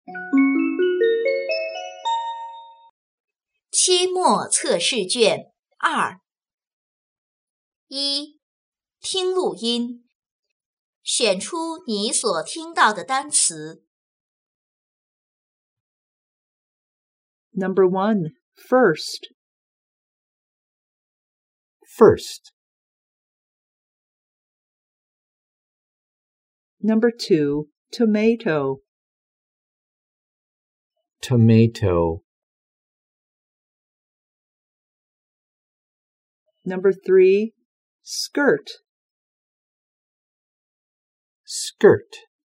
期末测试卷2。1. 听录音，选出你所听到的单词。 Number 1. First. First. Number 2. Tomato. Tomato. Number 3. Skirt. Skirt.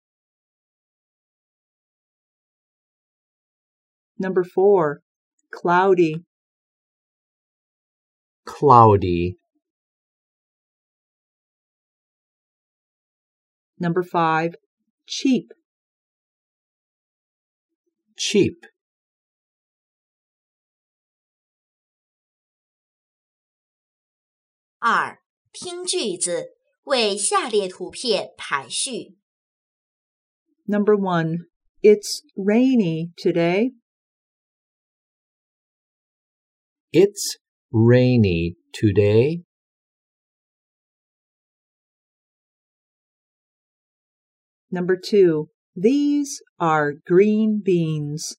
Number 4. Cloudy. Cloudy. Number 5. Cheap. Cheap. 2. 听句子，为下列图片排序。 Number 1. It's rainy today. It's rainy today. Number 2. These are green beans.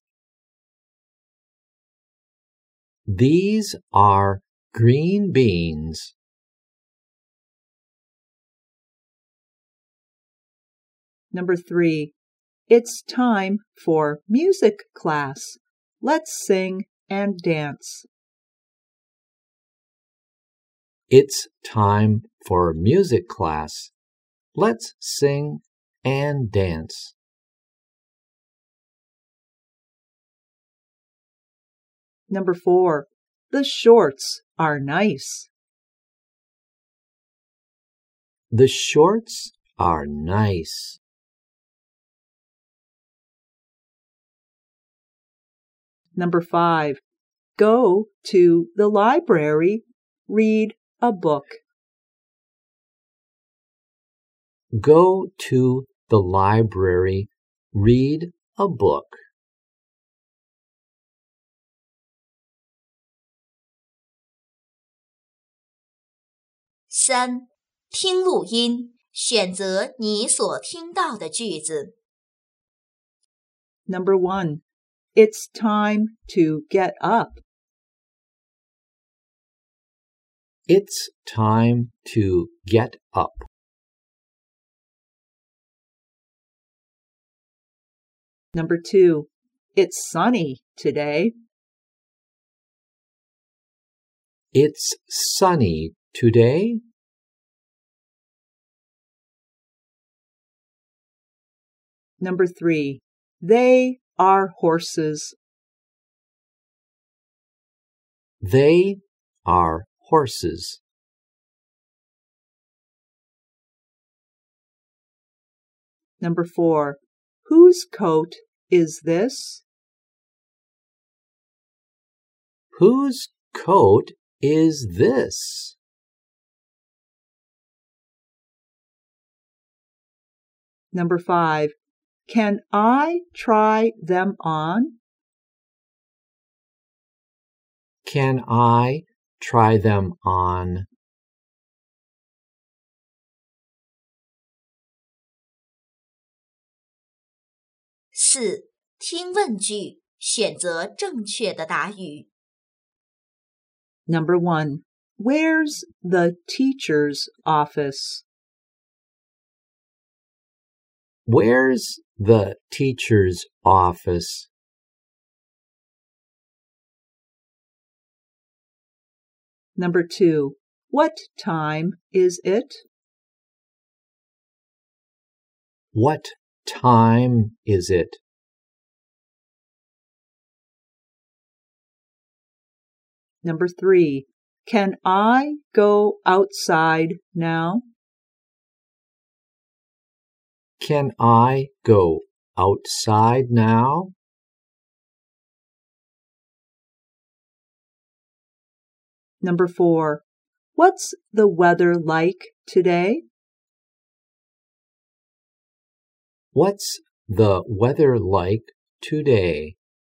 These are green beans. Number 3. It's time for music class. Let's sing and dance. It's time for music class. Let's sing and dance. Number 4. The shorts are nice. The shorts are nice. Number 5. Go to the library. Read a book. Go to the library. Read a book. 3. 听录音，选择你所听到的句子。 Number 1. It's time to get up. It's time to get up. Number 2. It's sunny today. It's sunny today. Number 3. They are horses. They are horses. Number 4. Whose coat is this? Whose coat is this? Number 5. Can I try them on? Can I try them on? 4. 听问句，选择正确的答语。 Number 1. Where's the teacher's office? Where's the teacher's office? Number 2. What time is it? What time is it? Number 3. Can I go outside now? Can I go outside now? Number 4. What's the weather like today? What's the weather like today?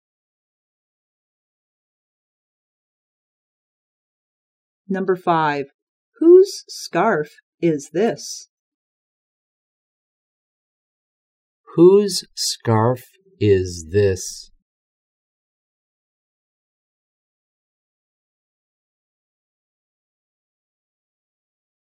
Number 5. Whose scarf is this? Whose scarf is this?